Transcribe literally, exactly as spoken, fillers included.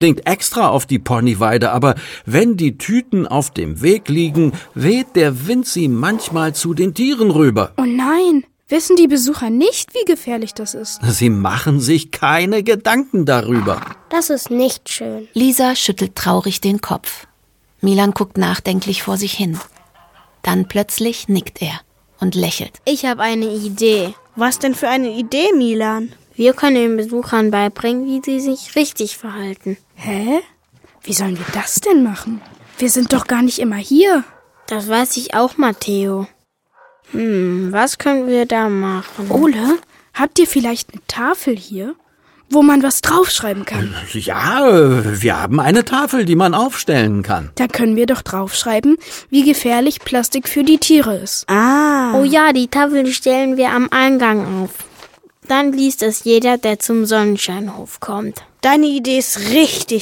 unbedingt extra auf die Ponyweide, aber wenn die Tüten auf dem Weg liegen, weht der Wind sie manchmal zu den Tieren rüber. Oh nein, wissen die Besucher nicht, wie gefährlich das ist? Sie machen sich keine Gedanken darüber. Das ist nicht schön. Lisa schüttelt traurig den Kopf. Milan guckt nachdenklich vor sich hin. Dann plötzlich nickt er und lächelt. Ich habe eine Idee. Was denn für eine Idee, Milan? Wir können den Besuchern beibringen, wie sie sich richtig verhalten. Hä? Wie sollen wir das denn machen? Wir sind doch gar nicht immer hier. Das weiß ich auch, Matteo. Hm, was können wir da machen? Ole, habt ihr vielleicht eine Tafel hier, wo man was draufschreiben kann? Ja, wir haben eine Tafel, die man aufstellen kann. Da können wir doch draufschreiben, wie gefährlich Plastik für die Tiere ist. Ah. Oh ja, die Tafel stellen wir am Eingang auf. Dann liest es jeder, der zum Sonnenscheinhof kommt. Deine Idee ist richtig